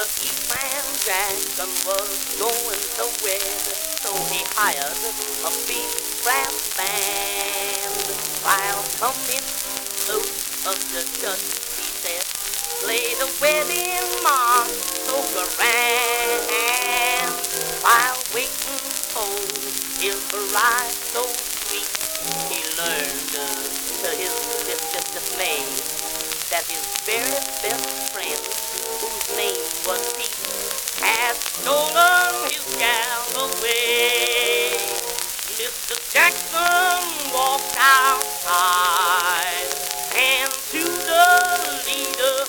he found Jackson was going somewhere, so he hired a big brass band. While coming out of the church, he said, play the wedding march so grand. While waiting for his bride so sweet, he learned to his dismay that his very best friend, whose name was Pete, had stolen his gal away. Mr. Jackson walked outside and to the leader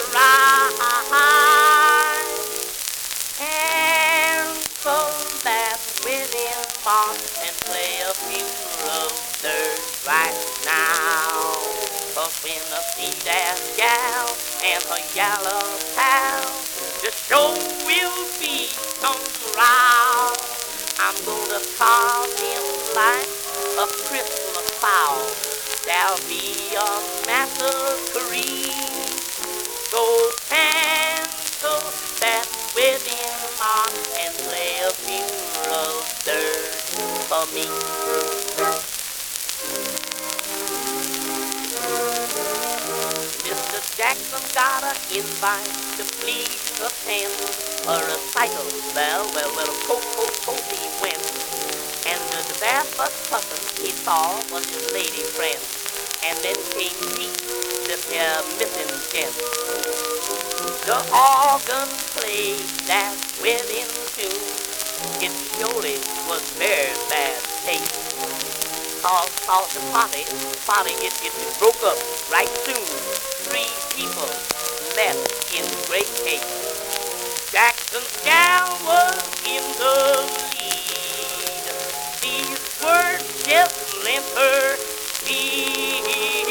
cried, and from that wedding march and play a funeral dirge right now. But when I see that gal and her yellow pal, the show will be some row. I'm gonna carve him like a Christmas fowl. There'll be a massacre. So cancel that wedding march and play a funeral dirge for me. Mr. Jackson got an invite to please attend a recital. Well, he went. And the very first person he saw was his lady friend. And then came Pete, this here missing gent. The organ played that wedding tune. It surely was very bad taste. Cause the party it broke up right soon. 3 people left in great haste. Jackson's gal was in the lead. These words just lent her speed.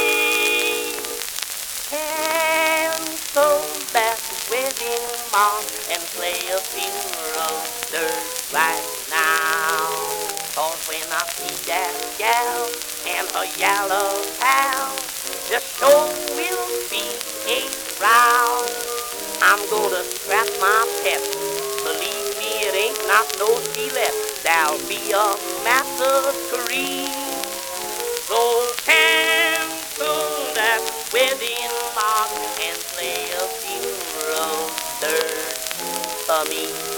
Cancel that wedding march and play a funeral dirge right now. Cause when I see that gal and her yellow pal, the show will be a row. I'm gonna scrap my pet. Believe me, it ain't not no she left. There'll be a massacre. So cancel that wedding march and play a funeral dirge for me.